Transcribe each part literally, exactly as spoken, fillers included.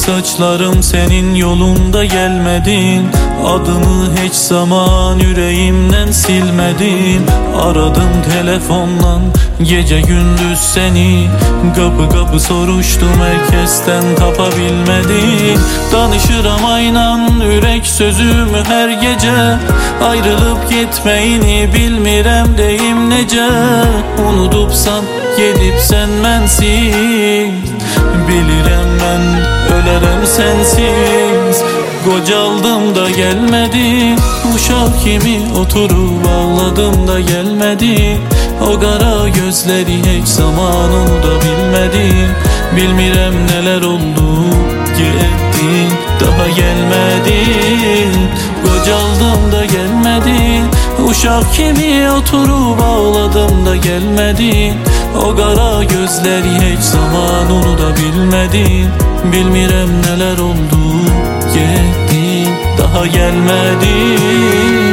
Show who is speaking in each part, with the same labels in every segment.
Speaker 1: saçlarım senin yolunda gelmedin. Adını hiç zaman yüreğimden silmedin. Aradım telefonla gece gündüz seni, kapı kapı soruştum herkesten tapabilmedim. Danışıram aynan yürek sözümü her gece, ayrılıp gitmeyini bilmirem deyim nece. Unudupsan gedip sen mensiz, bilirem ben ölerem sensiz. Kocaldım da gelmedi, uşak kimi oturup ağladım da gelmedi. O kara gözleri hiç zaman onu da bilmedi. Bilmirem neler oldu, gittin daha gelmedin. Kocaldım da gelmedi, uşak kimi oturup ağladım da gelmedi. O kara gözleri hiç zaman onu da bilmedi. Bilmirem neler oldu, gittin daha gelmedin.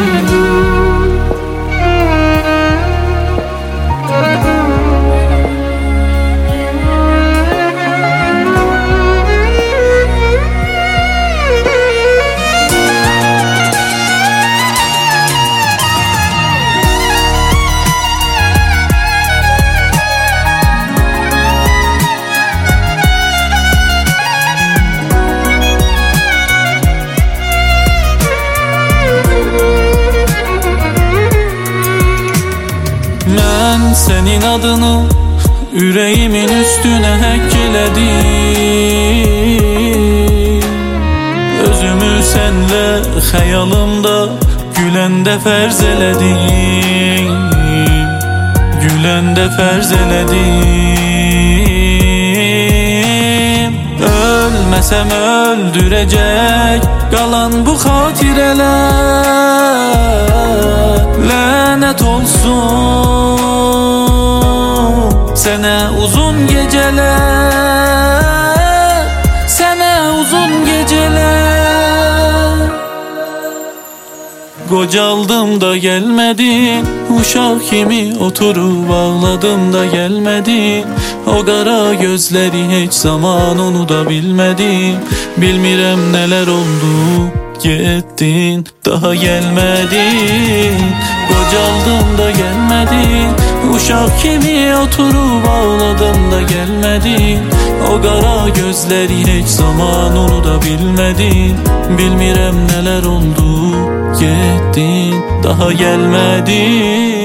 Speaker 1: Ben senin adını yüreğimin üstüne hekkeledim. Özümü senle hayalımda gülende ferzeledim. Gülende ferzeledim. Ölmesem öldürecek kalan bu hatireler. Lanet olsun sene uzun geceler, sene uzun geceler. Kocaldım da gelmedi, uşak kimi oturup ağladım da gelmedi. O kara gözleri hiç zaman onu da bilmedi. Bilmirem neler oldu, gittin daha gelmedin. Kocaldım da gelmedin, uşak kimi oturup ağladım da gelmedin. O kara gözleri hiç zaman onu da bilmedin. Bilmirem neler oldu, gittin daha gelmedin.